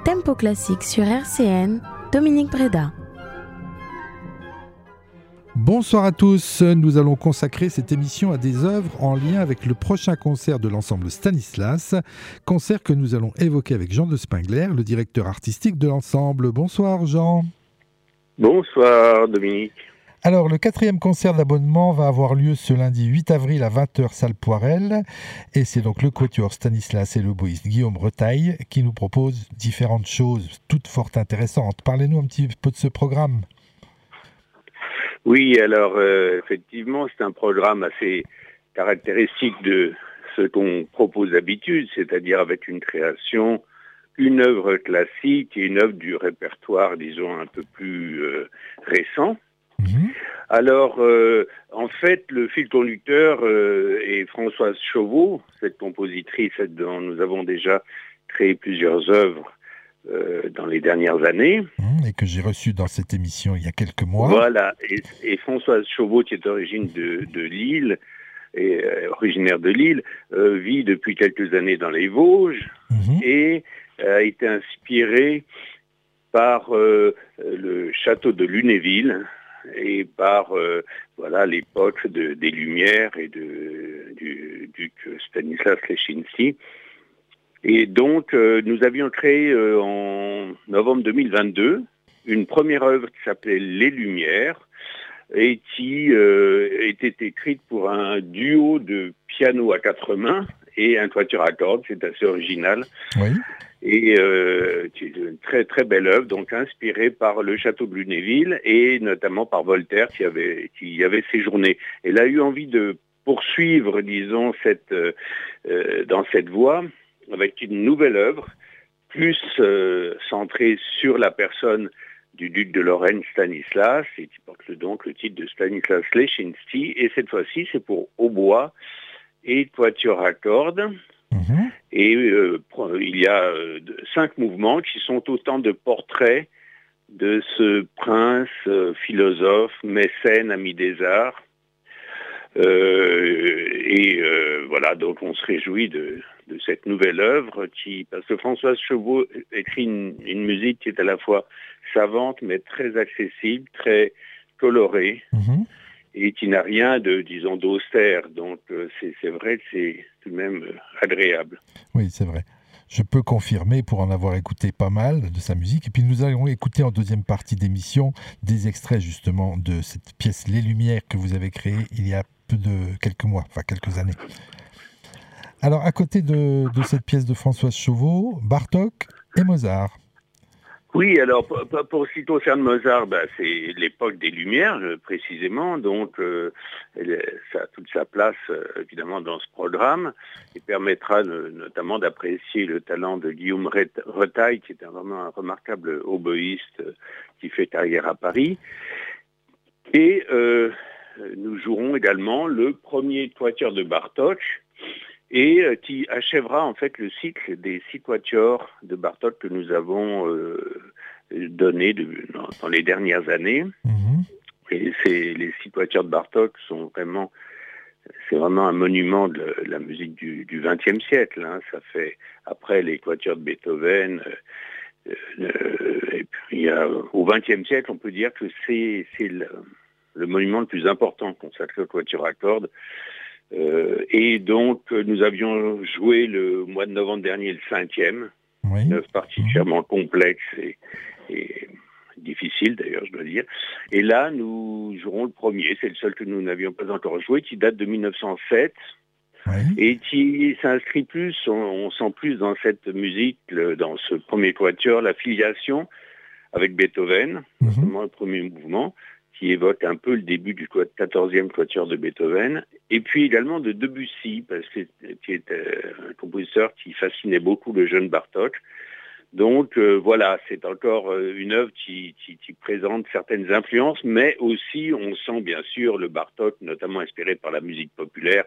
Tempo Classique sur RCN, Dominique Breda. Bonsoir à tous, nous allons consacrer cette émission à des œuvres en lien avec le prochain concert de l'ensemble Stanislas, concert que nous allons évoquer avec Jean de Spingler, le directeur artistique de l'ensemble. Bonsoir Jean. Bonsoir Dominique. Alors, le 4e concert d'abonnement va avoir lieu ce lundi 8 avril à 20h, salle Poirel. Et c'est donc le quatuor Stanislas et le l'oboïste Guillaume Retaille qui nous propose différentes choses, toutes fort intéressantes. Parlez-nous un petit peu de ce programme. Oui, alors effectivement, c'est un programme assez caractéristique de ce qu'on propose d'habitude, c'est-à-dire avec une création, une œuvre classique et une œuvre du répertoire, disons, un peu plus récent. Alors, en fait, le fil conducteur est Françoise Chauveau, cette compositrice dont nous avons déjà créé plusieurs œuvres dans les dernières années. Et que j'ai reçu dans cette émission il y a quelques mois. Voilà, et Françoise Chauveau, qui est originaire de Lille, vit depuis quelques années dans les Vosges et a été inspirée par le château de Lunéville et par l'époque des Lumières et du duc Stanislas Leszczynski. Et donc, nous avions créé en novembre 2022 une première œuvre qui s'appelait Les Lumières et qui était écrite pour un duo de piano à 4 mains et un quatuor à cordes. C'est assez original. Oui. Et c'est une très très belle œuvre, donc inspirée par le château de Lunéville et notamment par Voltaire qui y avait séjourné. Elle a eu envie de poursuivre, disons, dans cette voie, avec une nouvelle œuvre, plus centrée sur la personne du duc de Lorraine Stanislas, et qui porte donc le titre de Stanislas Leszczynski, et cette fois-ci c'est pour hautbois et quatuor à cordes. Et il y a 5 mouvements qui sont autant de portraits de ce prince, philosophe, mécène, ami des arts. Voilà, donc on se réjouit de cette nouvelle œuvre parce que Françoise Chauveau écrit une musique qui est à la fois savante mais très accessible, très colorée et qui n'a rien d'austère. Donc c'est vrai que c'est tout de même agréable. Oui, c'est vrai. Je peux confirmer pour en avoir écouté pas mal de sa musique. Et puis nous allons écouter en deuxième partie d'émission des extraits justement de cette pièce Les Lumières que vous avez créée il y a quelques années. Alors à côté de cette pièce de Françoise Chauveau, Bartók et Mozart. Oui, alors pour ce qui concerne Mozart, c'est l'époque des Lumières précisément, donc ça a toute sa place évidemment dans ce programme et permettra notamment d'apprécier le talent de Guillaume Retaille, qui est vraiment un remarquable oboïste qui fait carrière à Paris. Et nous jouerons également le premier quatuor de Bartók, et qui achèvera en fait le cycle des 6 quatuors de Bartók que nous avons donnés dans les dernières années. Et les 6 quatuors de Bartók c'est vraiment un monument de la musique du XXe siècle. Ça fait après les quatuors de Beethoven. Et puis au XXe siècle, on peut dire que c'est le monument le plus important consacré au quatuor à cordes. Et donc, nous avions joué le mois de novembre dernier le 5e, une œuvre particulièrement complexe et difficile d'ailleurs, je dois dire. Et là, nous jouerons le premier, c'est le seul que nous n'avions pas encore joué, qui date de 1907, et qui s'inscrit plus, on sent plus dans cette musique, dans ce premier quatuor, la filiation avec Beethoven, notamment le premier mouvement, qui évoque un peu le début du 14e quatuor de Beethoven, et puis également de Debussy, parce que qui est un compositeur qui fascinait beaucoup le jeune Bartók. Donc voilà, c'est encore une œuvre qui présente certaines influences, mais aussi on sent bien sûr le Bartók, notamment inspiré par la musique populaire,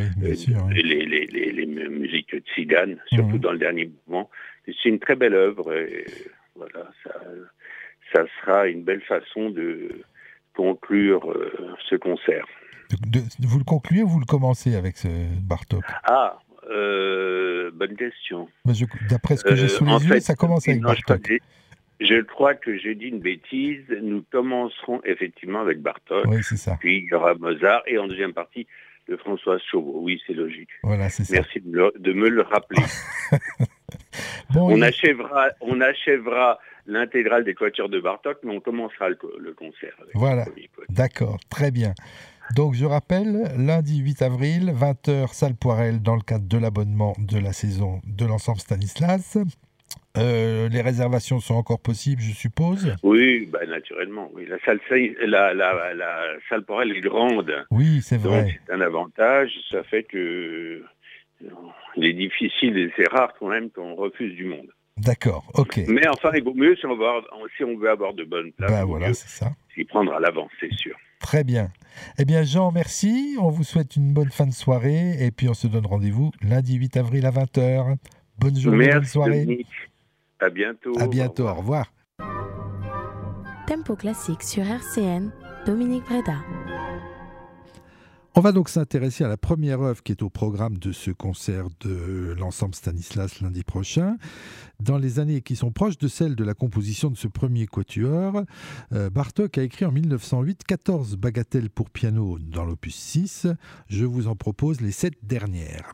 les musiques tziganes, surtout dans le dernier mouvement. C'est une très belle œuvre, et voilà, ça sera une belle façon de conclure ce concert. Vous le concluez ou vous le commencez avec ce Bartók ? bonne question. D'après ce que j'ai sous les yeux, ça commence avec Bartók. Je crois que j'ai dit une bêtise. Nous commencerons effectivement avec Bartók. Oui, c'est ça. Puis il y aura Mozart et en deuxième partie de Françoise Chauveau. Oui, c'est logique. Voilà, c'est ça. Merci de me le rappeler. Bon, on achèvera l'intégrale des quatuors de Bartók, mais on commencera le concert. Voilà, d'accord, très bien. Donc je rappelle, lundi 8 avril, 20h, salle Poirel, dans le cadre de l'abonnement de la saison de l'ensemble Stanislas. Les réservations sont encore possibles, je suppose. Oui, naturellement. Oui. La salle Poirel est grande. Oui, c'est vrai. Donc c'est un avantage. Ça fait que il est difficile et c'est rare quand même qu'on refuse du monde. D'accord, ok. Mais enfin, il vaut mieux si on veut avoir de bonnes places. Voilà, c'est ça. S'y prendre à l'avance, c'est sûr. Très bien. Eh bien, Jean, merci. On vous souhaite une bonne fin de soirée. Et puis, on se donne rendez-vous lundi 8 avril à 20h. Bonne journée, bonne soirée. Dominique. À bientôt. À bientôt, au revoir. Tempo classique sur RCN, Dominique Breda. On va donc s'intéresser à la première œuvre qui est au programme de ce concert de l'ensemble Stanislas lundi prochain. Dans les années qui sont proches de celles de la composition de ce premier quatuor, Bartók a écrit en 1908 14 bagatelles pour piano dans l'opus 6. Je vous en propose les 7 dernières.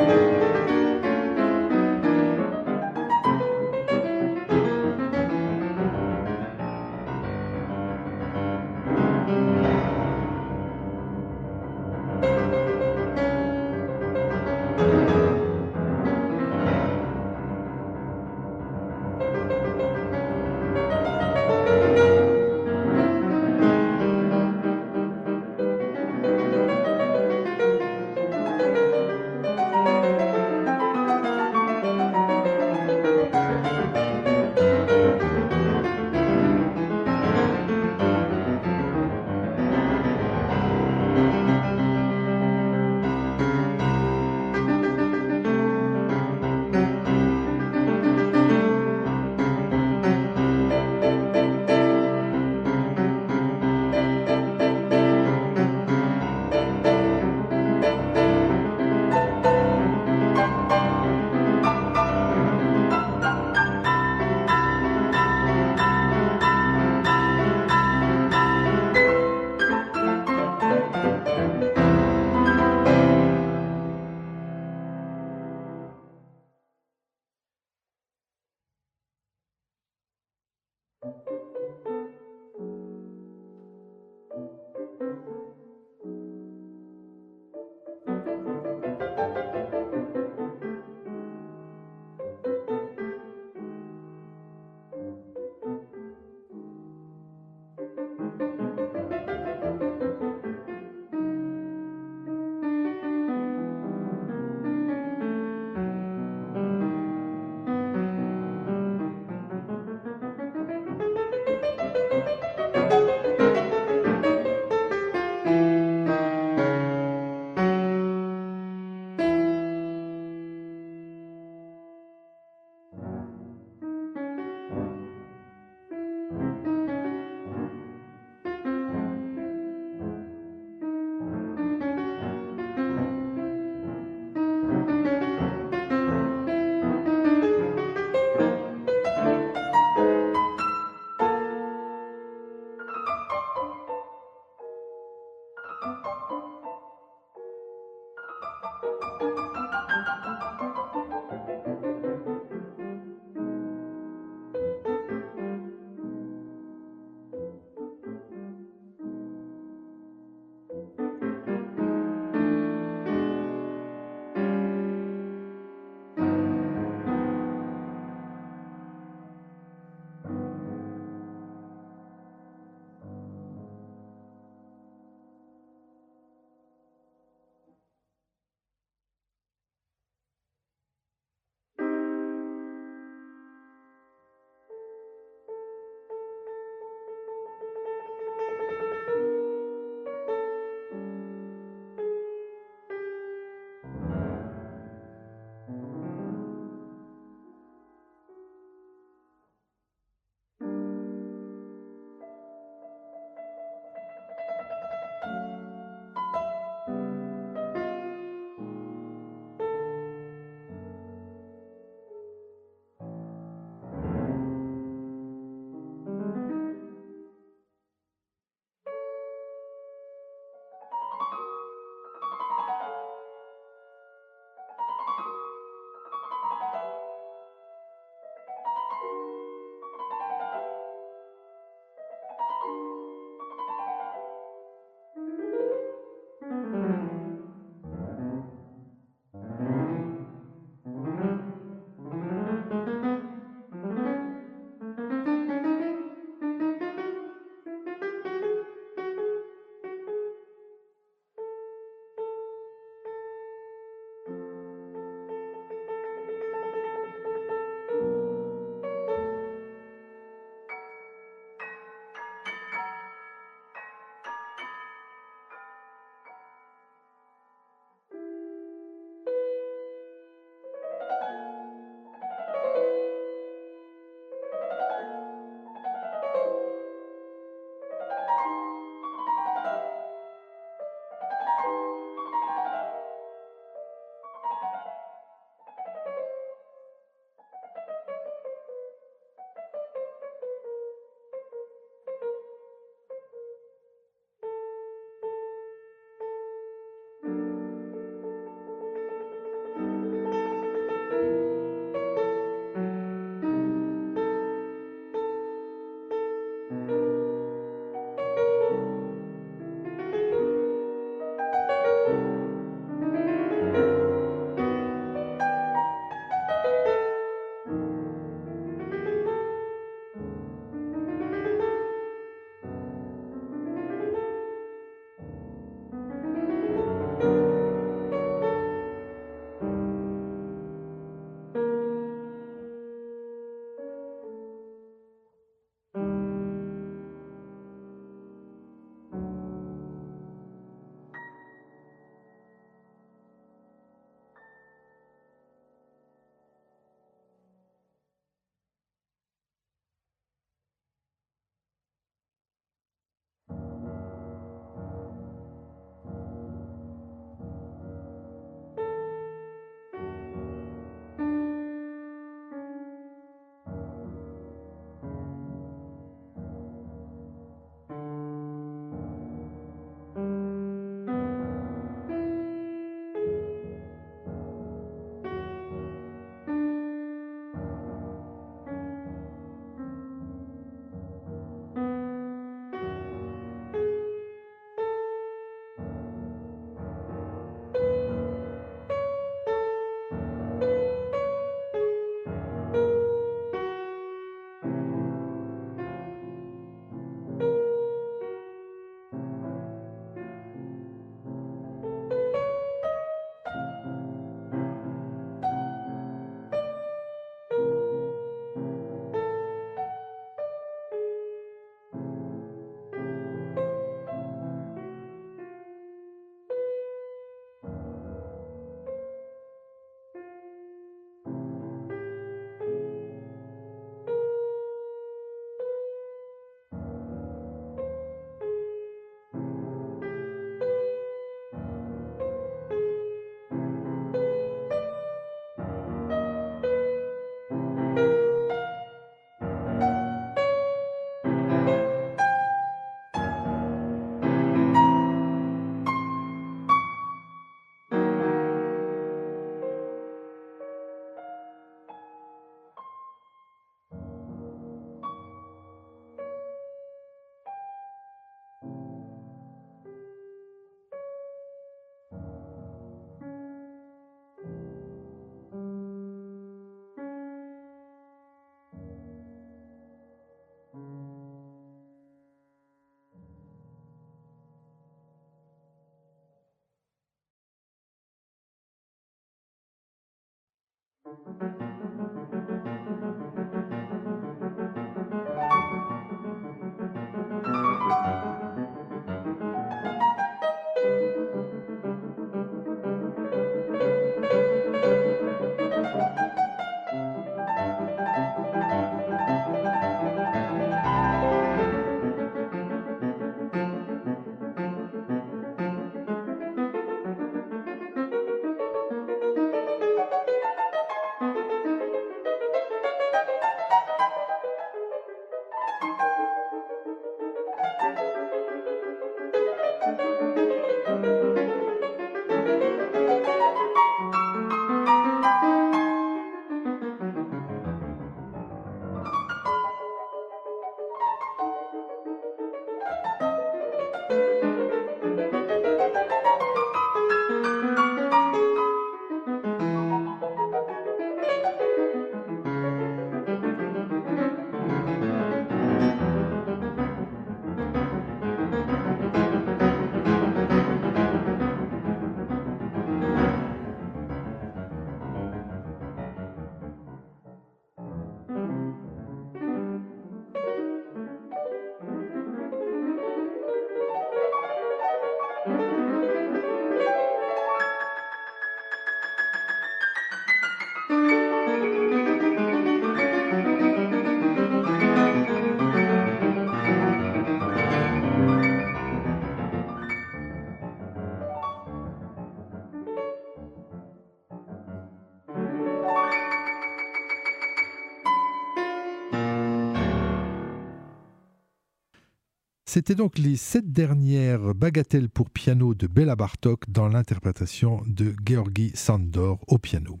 C'était donc les 7 dernières bagatelles pour piano de Béla Bartók dans l'interprétation de Georgi Sándor au piano.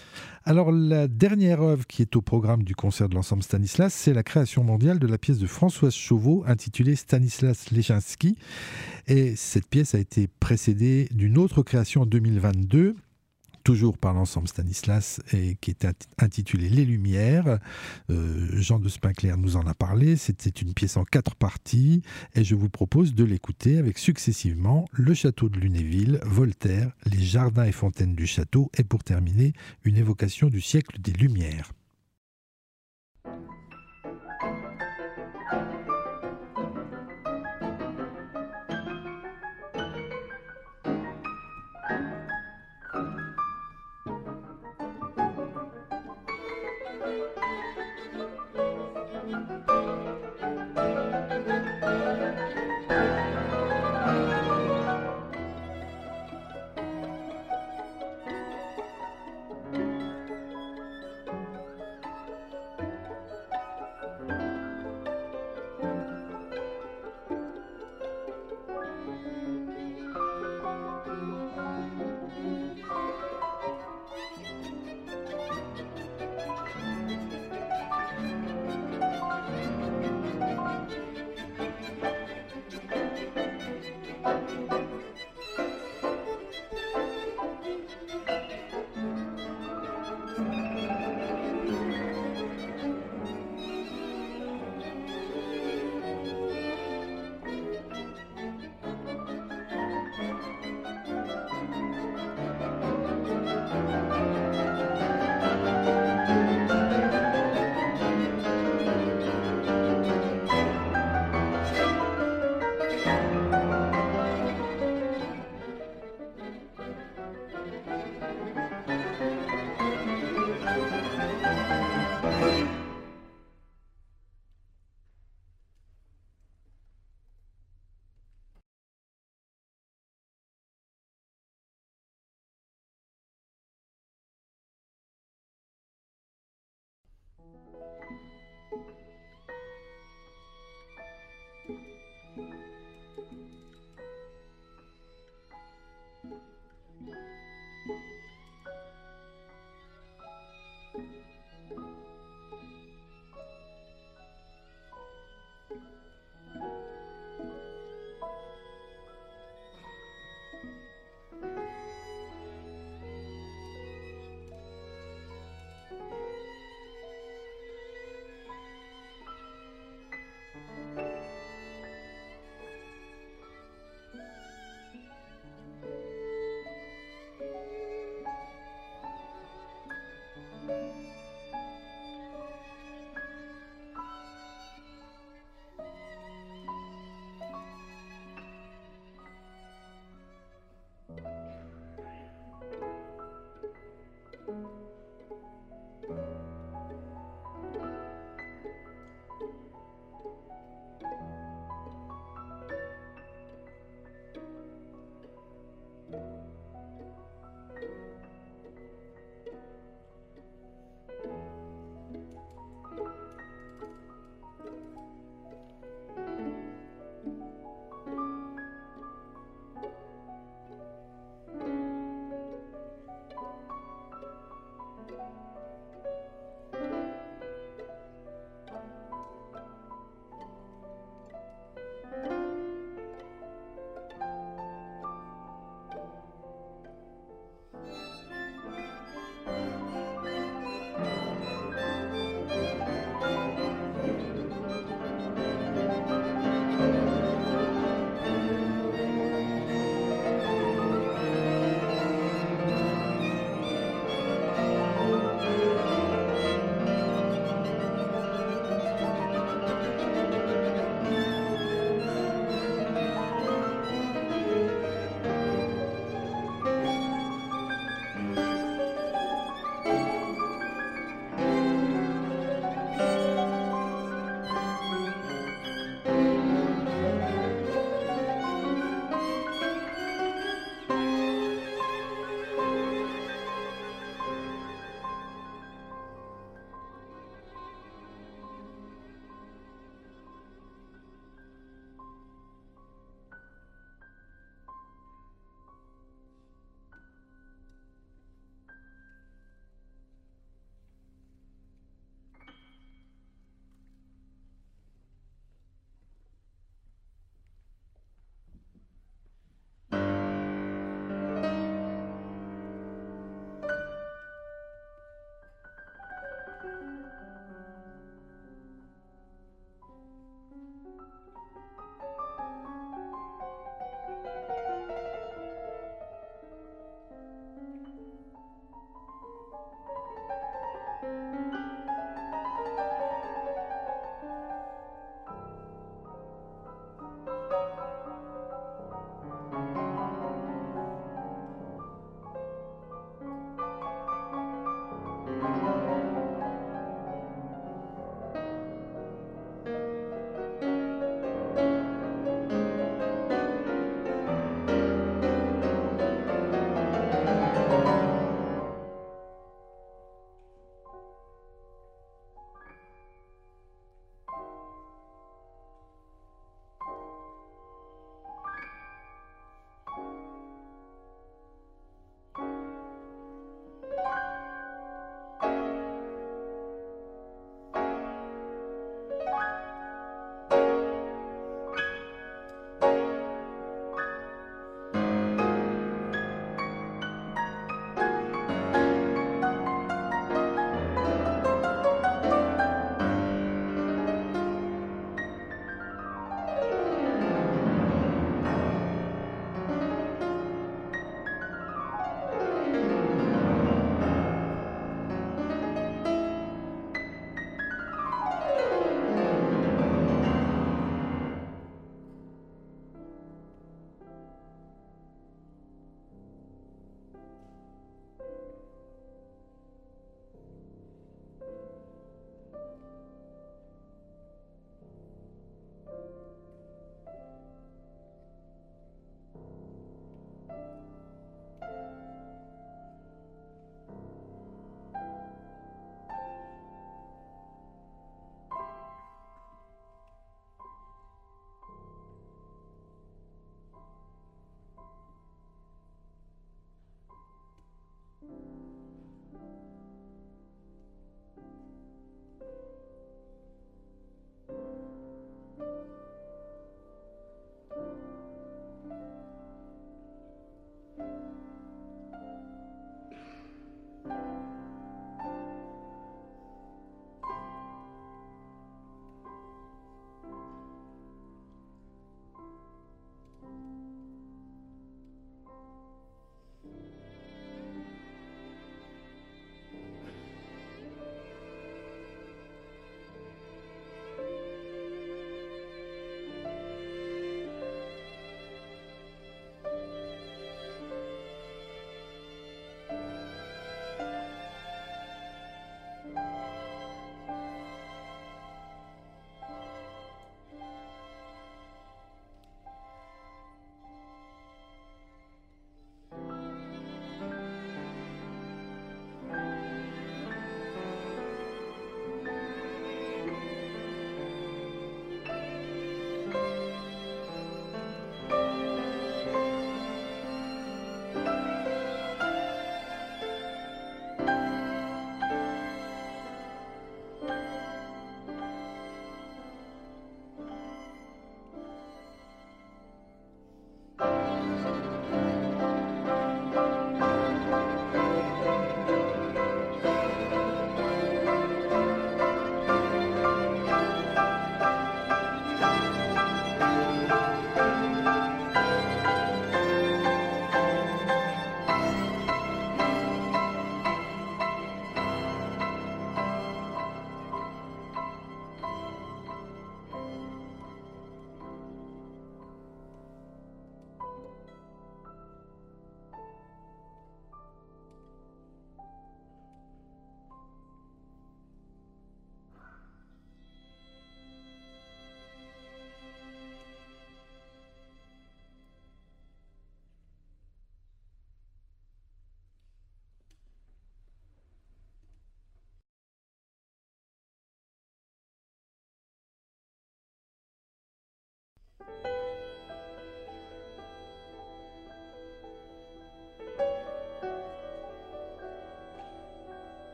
Alors la dernière œuvre qui est au programme du concert de l'ensemble Stanislas, c'est la création mondiale de la pièce de Françoise Chauveau intitulée Stanislas Leszczynski. Et cette pièce a été précédée d'une autre création en 2022, toujours par l'ensemble Stanislas, et qui est intitulée Les Lumières. Jean de Spinclair nous en a parlé. C'était une pièce en 4 parties et je vous propose de l'écouter avec successivement le château de Lunéville, Voltaire, les jardins et fontaines du château et pour terminer, une évocation du siècle des Lumières.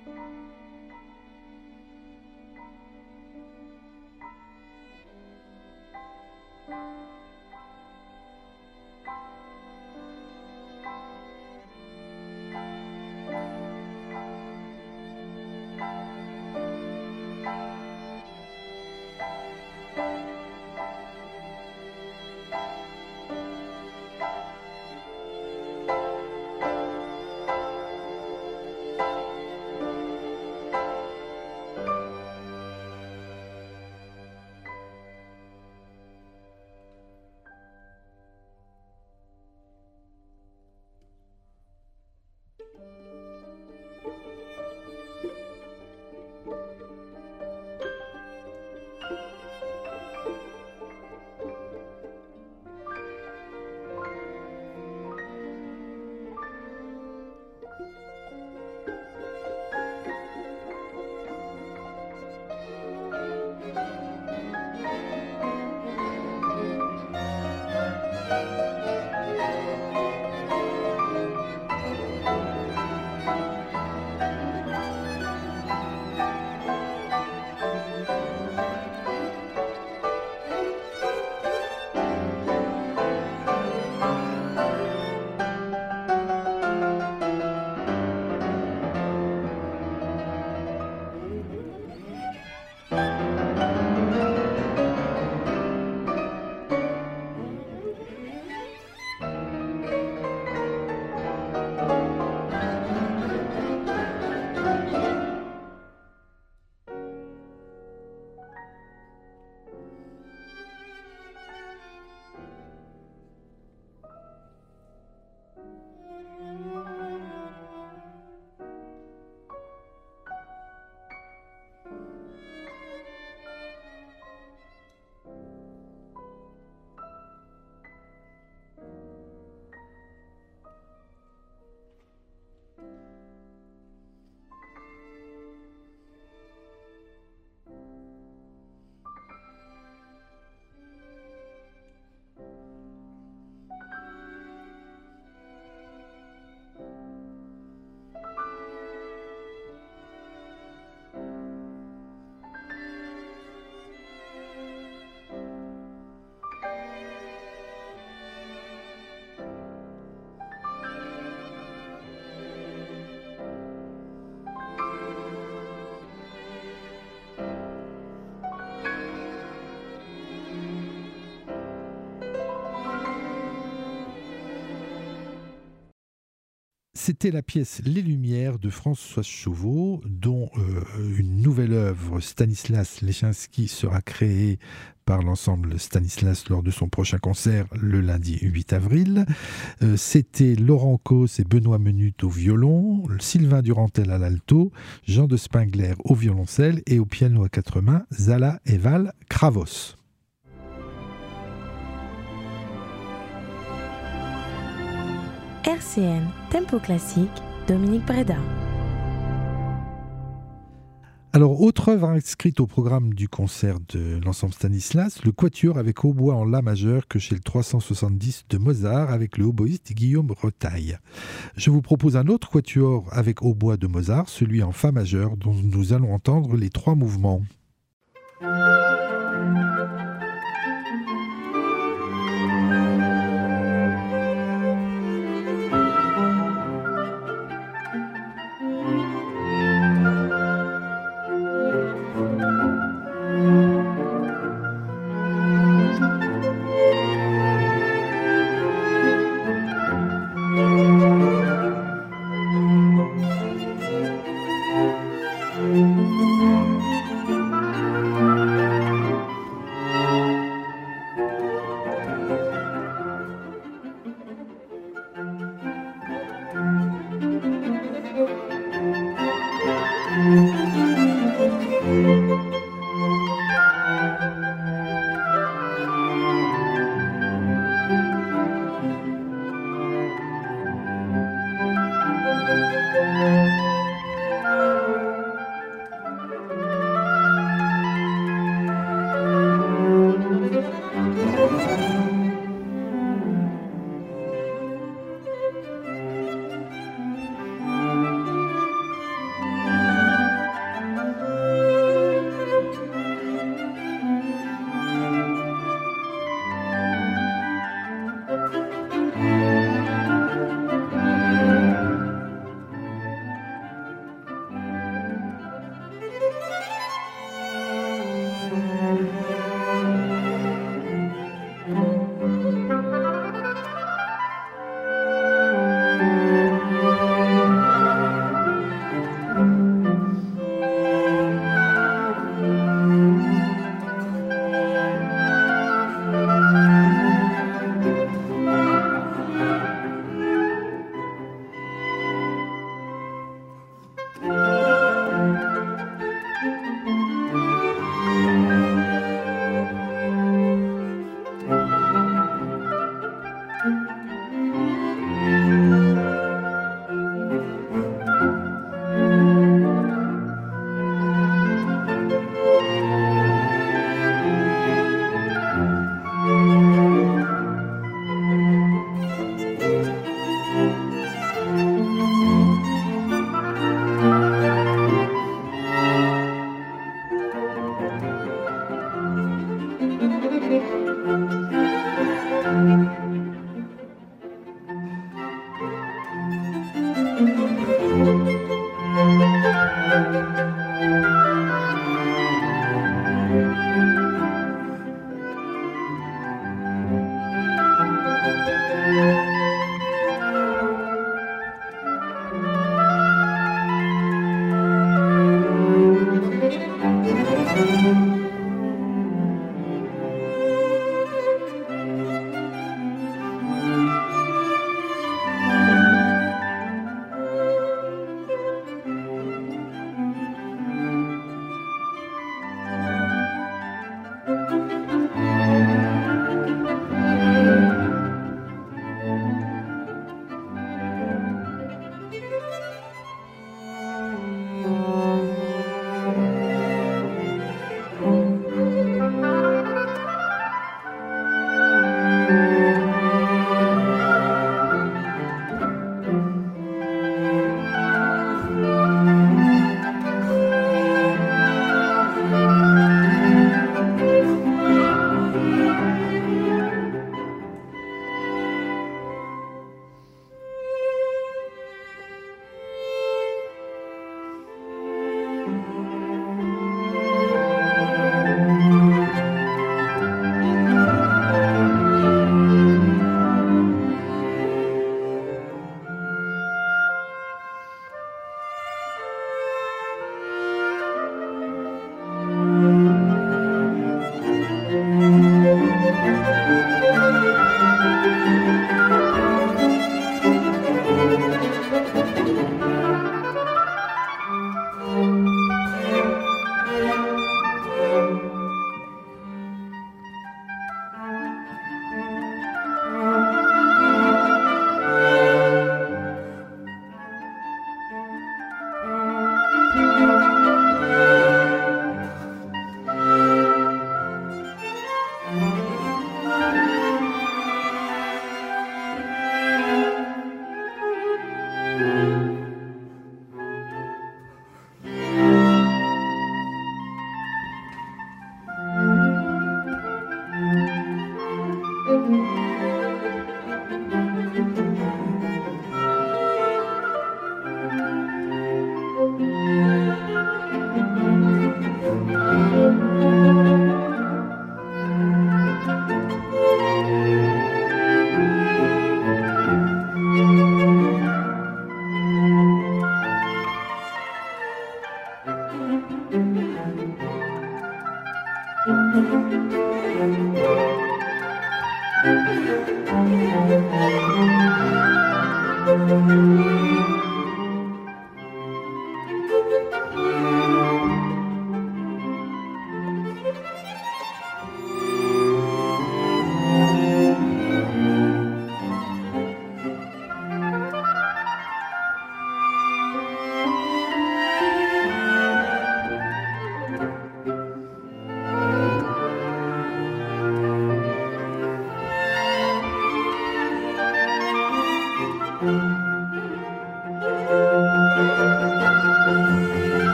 C'était la pièce Les Lumières de François Chauveau, dont une nouvelle œuvre, Stanislas Leschinski, sera créée par l'ensemble Stanislas lors de son prochain concert le lundi 8 avril. C'était Laurent Causse et Benoît Menut au violon, Sylvain Durantel à l'alto, Jean de Spingler au violoncelle et au piano à quatre mains, Zala et Val Kravos. RCN Tempo Classique, Dominique Breda. Alors, autre œuvre inscrite au programme du concert de l'ensemble Stanislas, le quatuor avec hautbois en la majeur que chez le 370 de Mozart avec le hautboïste Guillaume Retaille. Je vous propose un autre quatuor avec hautbois de Mozart, celui en fa majeur dont nous allons entendre les trois mouvements.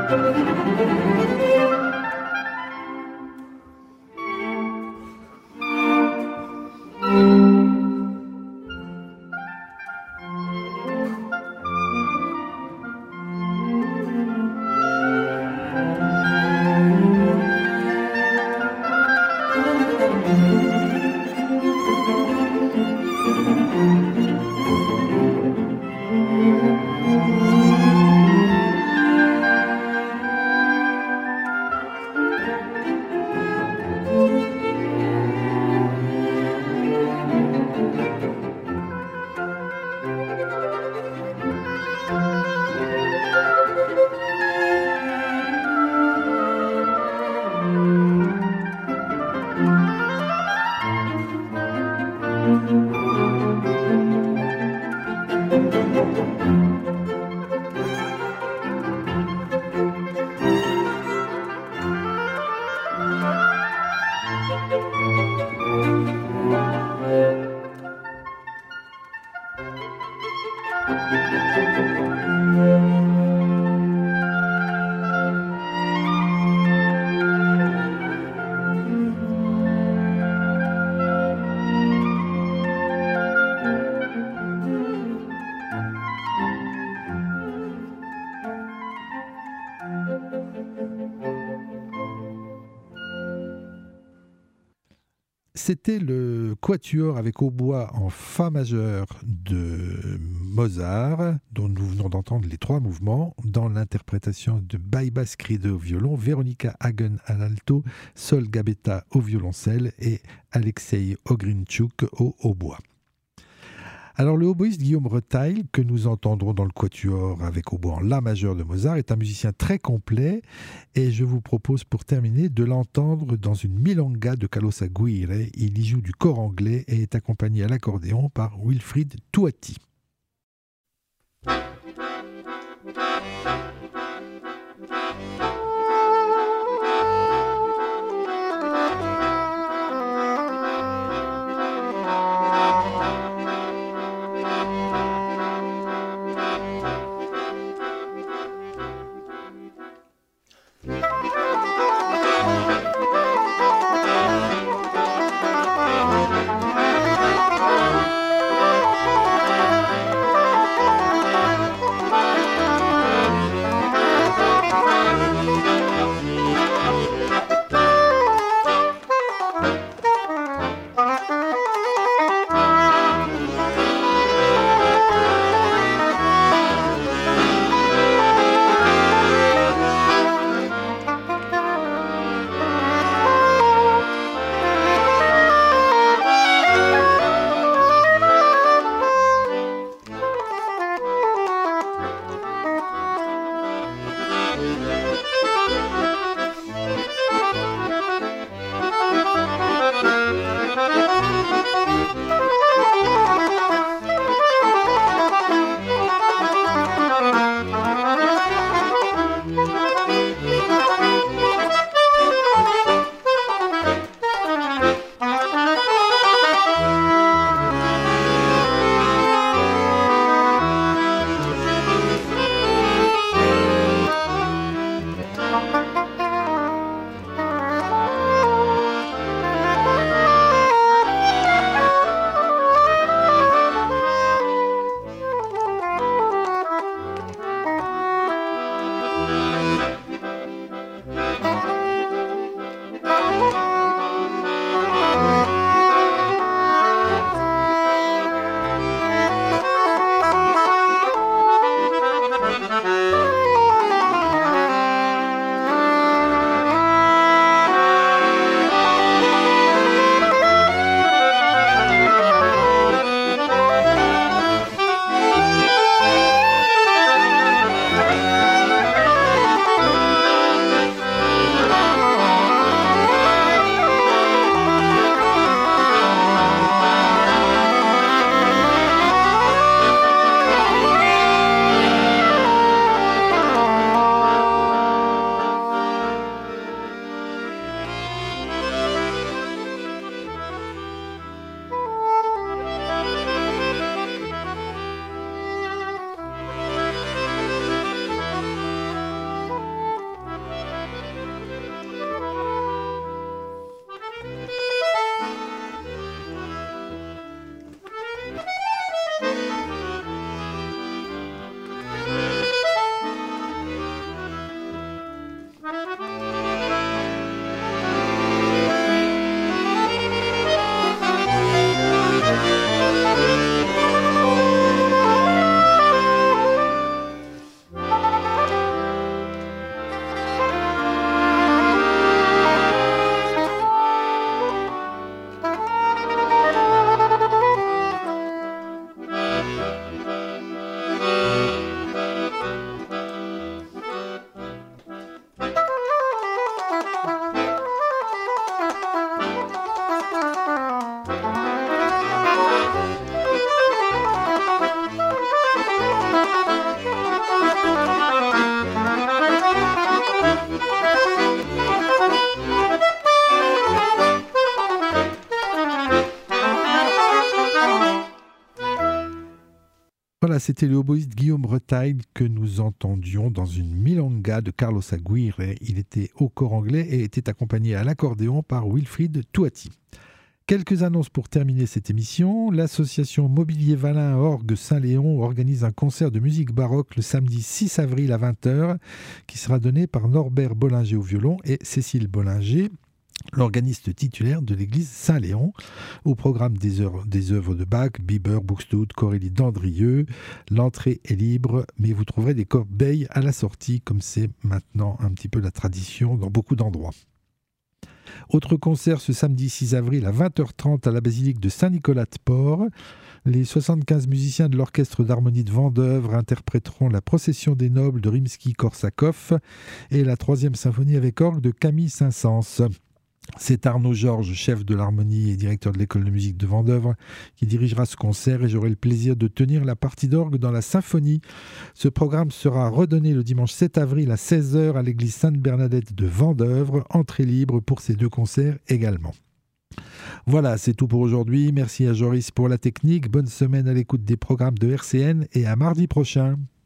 C'était le quatuor avec hautbois en fa majeur de Mozart, dont nous venons d'entendre les 3 mouvements, dans l'interprétation de Baiba Skride au violon, Veronika Hagen à l'alto, Sol Gabetta au violoncelle et Alexei Ogrinchuk au hautbois. Alors le hautboïste Guillaume Retail, que nous entendrons dans le quatuor avec hautbois en la majeur de Mozart, est un musicien très complet et je vous propose pour terminer de l'entendre dans une milonga de Carlos Aguirre. Il y joue du cor anglais et est accompagné à l'accordéon par Wilfried Touati. c'était le oboïste Guillaume Retail que nous entendions dans une milonga de Carlos Aguirre. Il était au cor anglais et était accompagné à l'accordéon par Wilfried Touati. Quelques annonces pour terminer cette émission. L'association Mobilier Valin Orgue Saint-Léon organise un concert de musique baroque le samedi 6 avril à 20h qui sera donné par Norbert Bollinger au violon et Cécile Bollinger, l'organiste titulaire de l'église Saint-Léon. Au programme des œuvres de Bach, Bieber, Buxtehude, Corélie d'Andrieux. L'entrée est libre, mais vous trouverez des corbeilles à la sortie, comme c'est maintenant un petit peu la tradition dans beaucoup d'endroits. Autre concert ce samedi 6 avril à 20h30 à la basilique de Saint-Nicolas-de-Port. Les 75 musiciens de l'orchestre d'harmonie de Vendeuvre interpréteront la procession des nobles de Rimsky-Korsakov et la 3e symphonie avec orgue de Camille Saint-Saëns. C'est Arnaud Georges, chef de l'harmonie et directeur de l'école de musique de Vendeuvre, qui dirigera ce concert et j'aurai le plaisir de tenir la partie d'orgue dans la symphonie. Ce programme sera redonné le dimanche 7 avril à 16h à l'église Sainte-Bernadette de Vendeuvre. Entrée libre pour ces 2 concerts également. Voilà, c'est tout pour aujourd'hui. Merci à Joris pour la technique. Bonne semaine à l'écoute des programmes de RCN et à mardi prochain.